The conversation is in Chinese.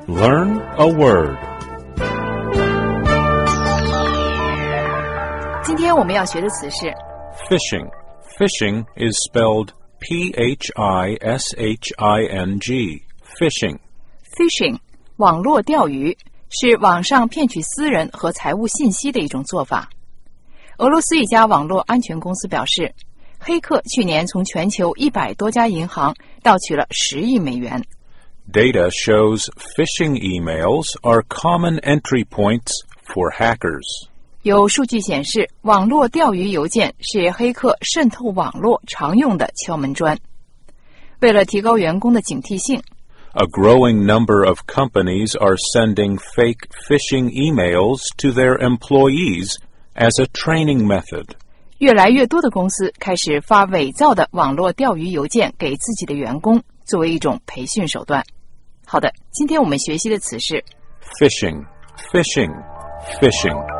Learn a word. 今天我们要学的词是 Fishing. Fishing is spelled P-H-I-S-H-I-N-G. Fishing. fishing， 网络钓鱼，是网上骗取私人和财务信息的一种做法。俄罗斯一家网络安全公司表示，黑客去年从全球100多家银行盗取了10亿美元。 Data shows phishing emails are common entry points for hackers. 有数据显示，网络钓鱼邮件是黑客渗透网络常用的敲门砖。为了提高员工的警惕性， A growing number of companies are sending fake phishing emails to their employees as a training method. 越来越多的公司开始发伪造的网络钓鱼邮件给自己的员工，作为一种培训手段。好的，今天我们学习的词是 Fishing, fishing, fishing.